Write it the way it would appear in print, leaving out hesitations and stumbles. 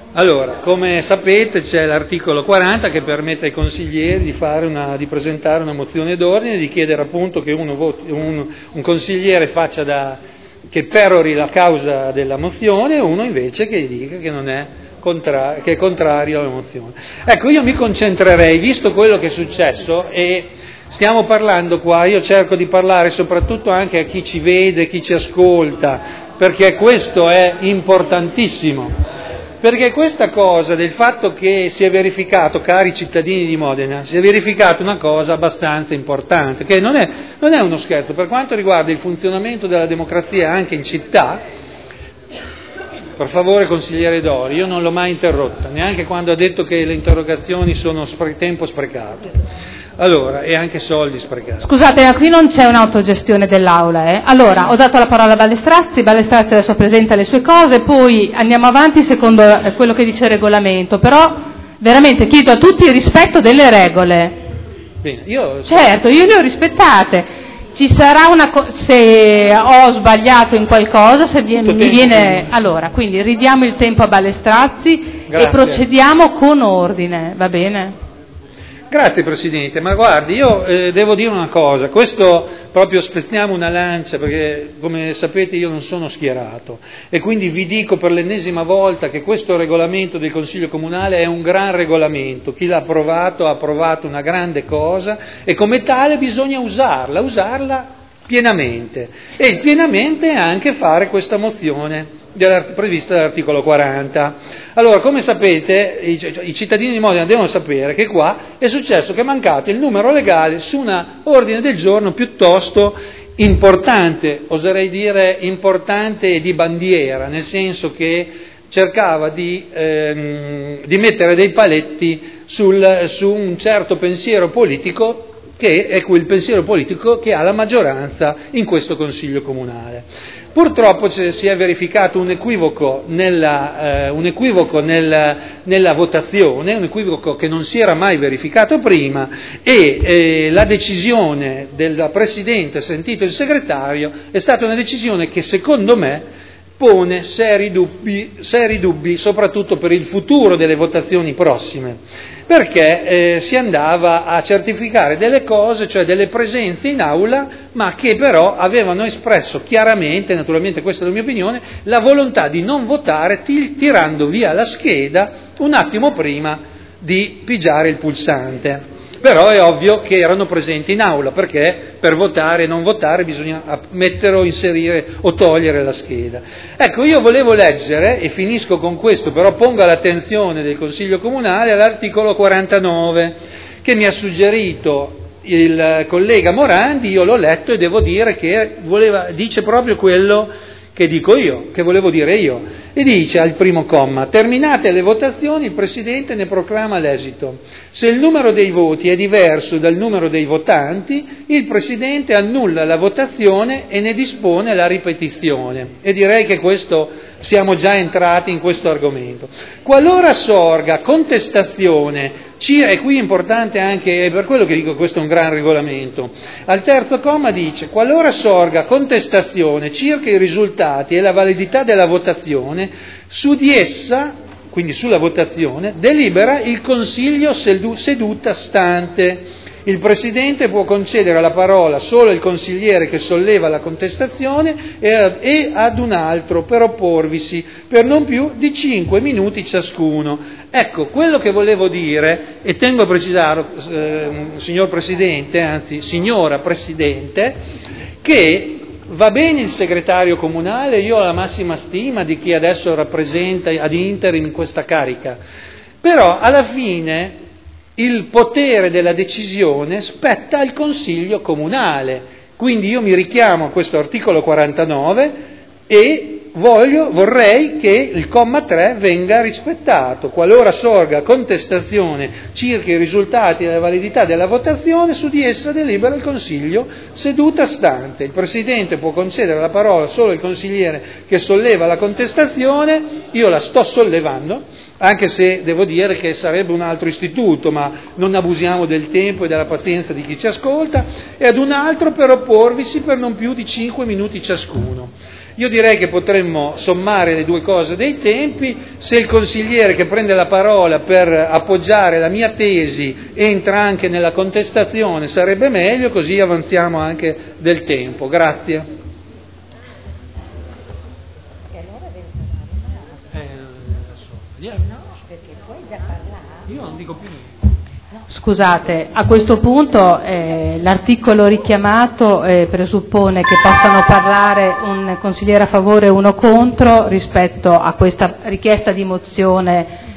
Allora, come sapete c'è l'articolo 40 che permette ai consiglieri di presentare una mozione d'ordine, di chiedere appunto che un consigliere che perori la causa della mozione e uno invece che dica che non è che è contrario alla mozione. Ecco, io mi concentrerei, visto quello che è successo, e stiamo parlando qua, io cerco di parlare soprattutto anche a chi ci vede, chi ci ascolta, perché questo è importantissimo. Perché questa cosa del fatto che si è verificato, cari cittadini di Modena, si è verificata una cosa abbastanza importante, che non è uno scherzo. Per quanto riguarda il funzionamento della democrazia anche in città, per favore consigliere Dori, io non l'ho mai interrotta, neanche quando ha detto che le interrogazioni sono tempo sprecato. Allora, e anche soldi sprecati. Scusate, ma qui non c'è un'autogestione dell'Aula, eh? Allora, ho dato la parola a Ballestrazzi adesso presenta le sue cose, poi andiamo avanti secondo quello che dice il regolamento, però veramente chiedo a tutti il rispetto delle regole. Bene, Certo, io le ho rispettate. Ci sarà se ho sbagliato in qualcosa, se mi viene... Allora, quindi ridiamo il tempo a Ballestrazzi. Grazie. E procediamo con ordine, va bene? Grazie Presidente, ma guardi, io devo dire una cosa, questo proprio spezziamo una lancia perché come sapete io non sono schierato e quindi vi dico per l'ennesima volta che questo regolamento del Consiglio Comunale è un gran regolamento, chi l'ha approvato ha approvato una grande cosa e come tale bisogna usarla pienamente e pienamente anche fare questa mozione prevista dall'articolo 40. Allora, come sapete, i cittadini di Modena devono sapere che qua è successo che è mancato il numero legale su un ordine del giorno piuttosto importante, oserei dire importante e di bandiera, nel senso che cercava di mettere dei paletti su un certo pensiero politico che è quel pensiero politico che ha la maggioranza in questo Consiglio Comunale. Purtroppo si è verificato un equivoco nella votazione, un equivoco che non si era mai verificato prima e la decisione del Presidente, sentito il Segretario, è stata una decisione che secondo me pone seri dubbi soprattutto per il futuro delle votazioni prossime, perché si andava a certificare delle cose, cioè delle presenze in aula, ma che però avevano espresso chiaramente, naturalmente questa è la mia opinione, la volontà di non votare tirando via la scheda un attimo prima di pigiare il pulsante. Però è ovvio che erano presenti in aula, perché per votare e non votare bisogna mettere o inserire o togliere la scheda. Ecco, io volevo leggere, e finisco con questo, però pongo all'attenzione del Consiglio Comunale l'articolo 49, che mi ha suggerito il collega Morandi, io l'ho letto e devo dire che dice proprio quello che dico io, che volevo dire io, e dice al primo comma: terminate le votazioni il Presidente ne proclama l'esito. Se il numero dei voti è diverso dal numero dei votanti, il Presidente annulla la votazione e ne dispone la ripetizione. E direi che siamo già entrati in questo argomento. Qualora sorga contestazione, e qui è importante anche, è per quello che dico che questo è un gran regolamento, al terzo comma dice: qualora sorga contestazione circa i risultati e la validità della votazione, su di essa, quindi sulla votazione, delibera il Consiglio seduta stante. Il Presidente può concedere la parola solo al consigliere che solleva la contestazione e ad un altro per opporvisi per non più di 5 minuti ciascuno. Ecco, quello che volevo dire, e tengo a precisare, signor Presidente, anzi signora Presidente, che va bene il segretario comunale, io ho la massima stima di chi adesso rappresenta ad interim in questa carica, però alla fine il potere della decisione spetta al Consiglio Comunale, quindi io mi richiamo a questo articolo 49 e vorrei che il comma 3 venga rispettato. Qualora sorga contestazione circa i risultati e la validità della votazione, su di essa delibera il Consiglio seduta stante. Il Presidente può concedere la parola solo al consigliere che solleva la contestazione, io la sto sollevando, anche se devo dire che sarebbe un altro istituto, ma non abusiamo del tempo e della pazienza di chi ci ascolta, e ad un altro per opporvisi per non più di 5 minuti ciascuno. Io direi che potremmo sommare le due cose dei tempi. Se il consigliere che prende la parola per appoggiare la mia tesi entra anche nella contestazione sarebbe meglio, così avanziamo anche del tempo. Grazie. Perché puoi già parlare. Io non dico più niente. Scusate, a questo punto l'articolo richiamato presuppone che possano parlare un consigliere a favore e uno contro rispetto a questa richiesta di mozione